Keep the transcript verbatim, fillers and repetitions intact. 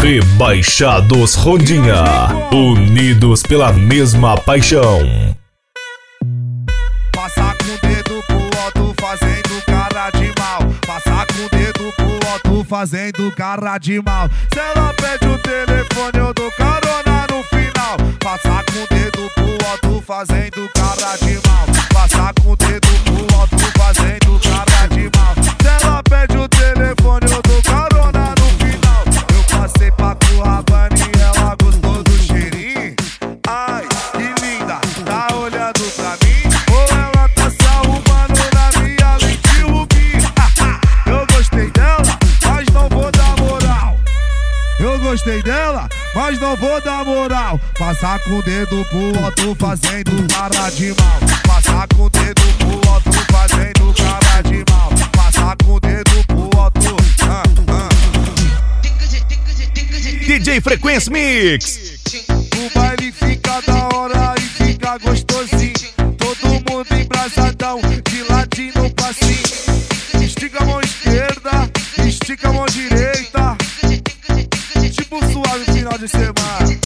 Rebaixados Rondinha, unidos pela mesma paixão. Passa com o dedo pro alto fazendo cara de mal. Passa com o dedo pro alto fazendo cara de mal. Se ela pede o telefone eu dou carona no final. Passa com o dedo pro alto fazendo cara de mal. Passa com o dedo pro alto fazendo cara de mal. Se ela pede o telefone eu dou carona no final. Eu passei pra Currabana e ela gostou do cheirinho. Ai, que linda, tá olhando pra mim? Ou ela tá se arrumando na minha lente rubi? Eu gostei dela, mas não vou dar moral. Eu gostei dela, mas não vou dar moral. Passar com o dedo pro alto fazendo cara de mal. Passar com o dedo pro alto fazendo cara de mal. Passar com o dedo pro alto. Ah, ah. D J Frequência Mix. O baile fica da hora e fica gostosinho. Todo mundo embrasadão, de ladinho pra cima. Estica a mão esquerda, estica a mão direita. Tipo suave final de semana.